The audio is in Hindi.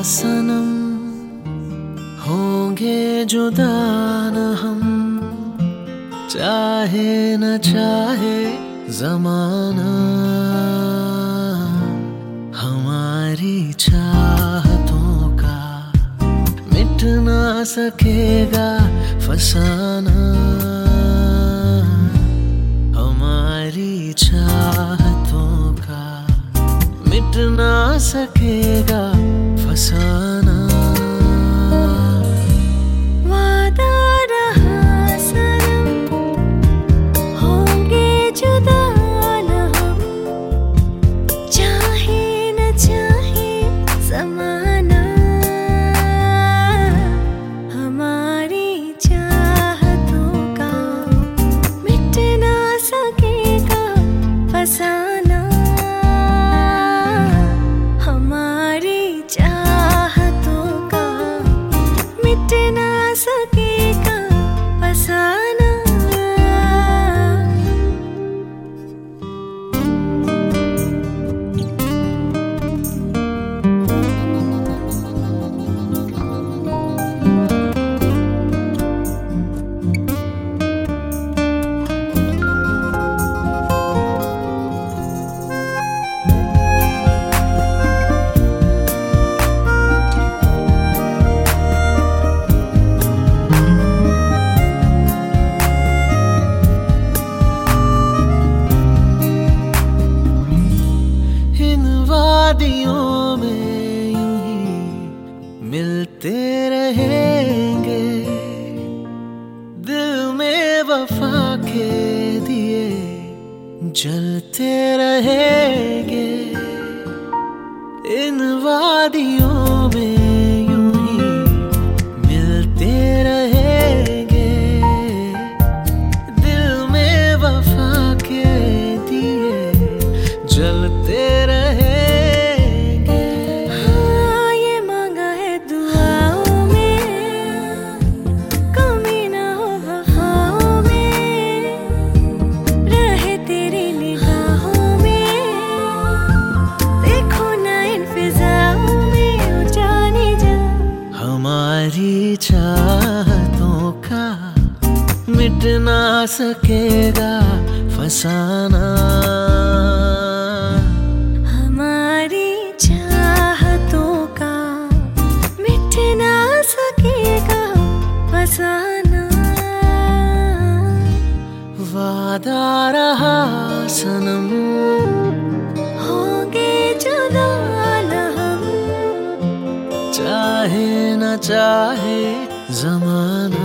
सनम, होंगे जुदा न हम, चाहे न चाहे ज़माना। हमारी चाहतों का मिट ना सकेगा फसाना। हमारी चाहतों का मिट ना सकेगा फसाना। वादा रहा सनम, होंगे जुदा न हम, चाहे न चाहे ज़माना। हमारी चाहतों का मिट ना सकेगा फसाना। हमारी चाहतों का मिट ना सकेगा फसाना। वादियों में यूं ही मिलते रहेंगे, दिल में वफा के दिए जलते रहेंगे। इन वादियों में यूं ही मिलते रहेंगे, दिल में वफा के दिए जलते रहेंगे। हमारी चाहतों का मिट ना सकेगा फसाना। हमारी चाहतों का मिट ना सकेगा फसाना। वादा रहा सनम, होंगे जुदा न हम, चाहे न चाहे ज़माना।